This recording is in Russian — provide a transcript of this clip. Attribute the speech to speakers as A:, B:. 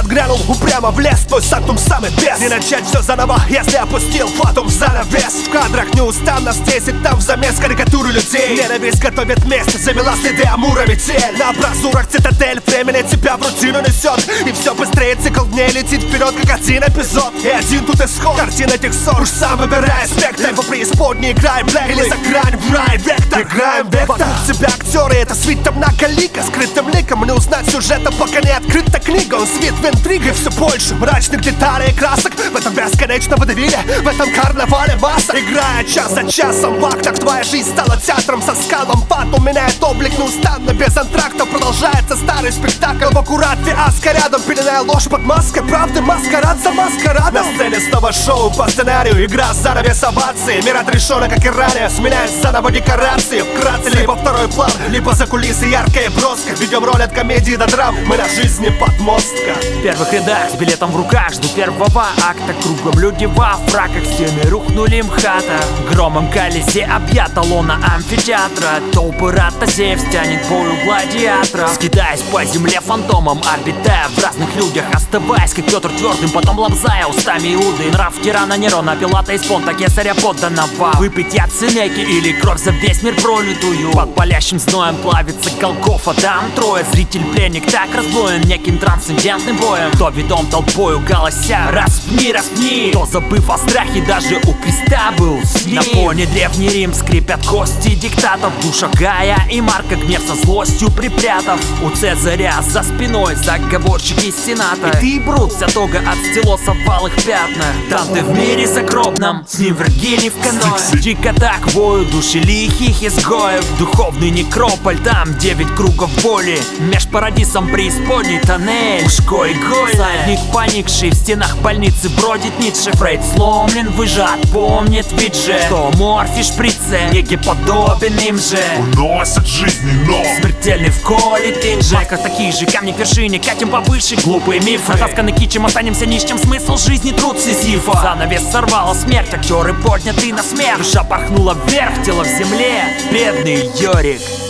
A: грянул упрямо в лес, твой сактум самый бес. Не начать все заново, если опустил фатум в занавес. В кадрах неустанность, есть там замес карикатуры людей. Ненависть готовит место, замела следы Амура метель. На абразурах цитадель, времени тебя в рутину несет. И все быстрее, цикл дней летит вперед, как один эпизод. И один тут исход, картина этих ссор. Уж сам выбирай спектр, либо преисподней играй блэк, или за грань в рай вектор. Играем вектор, вокруг тебя актеры, это свита многолика. Скрытым ликом не узнать сюжета, пока не открыта книга. Он свит в интриге, все больше мрачных деталей и красок. В этом бесконечном водевиле, в этом карнавале масок. Играя час за часом в актах, твоя жизнь стала театром со скалом. Фатум меняет облик неустанно, без антрактов. Продолжается старый спектакль в аккурат, фиаско рядом, пеленая ложь под маской правды. Маскарад за маскарадом. На сцене снова шоу по сценарию, игра занавес овации. Мир отрешенно, как и ранее, сменяет заново декорации. Вкратце, либо второй план, либо за кулисы яркая и броска. Ведем роль от комедии до драм, мы на жизни подмостка.
B: В первых рядах с билетом в руках жду первого акта. Кругом люди во фраках, стены рухнули МХАТа. В громом колесе объята лона амфитеатра. Толпы ротозеев стянет бою гладиатора. Скитаясь по земле фантомом, обитая в разных людях. Оставаясь как Петр твердым, потом лобзая устами Иуды. Нрав тирана Нерона, Пилата из Понта, Кесаря подданного. Выпить яд Сенеки или кровь за весь мир пролитую. Под палящим зноем плавится Голгофа, там трое. Зритель-пленник так разбоен неким трансцендентным боем. Кто ведом толпою голося распни, распни. Кто, забыв о страхе, даже у креста был с ним. На фоне Древний Рим скрипят кости диктатов. В душах Гая и Марка гнев со злостью припрятав. У Цезаря за спиной заговорщики сената. И ты, Брут, вся тога от стилоса в алых пятнах. Данте в мире загробном, с ним Вергилий в каное. Дико так воют души лихих изгоев. Духовный некрополь, там 9 кругов боли. Меж парадисом преисподней тоннель. Ушко и голь, всадник поникший, в стенах больницы бродит Ницше. Фрейд сломлен, выжат, помнит ведь же, что морфий шприце неге подобен им же.
C: Уносят жизни, но
B: смертельный в коле тинже. Как такие же камни к вершине, катим повыше. Глупые мифы, натасканы кичем, останемся ни с чем. Смысл жизни труд Сизифа. Занавес сорвала смерть, актеры подняты на смерть. Душа порхнула вверх, тело в земле, бедный Йорик.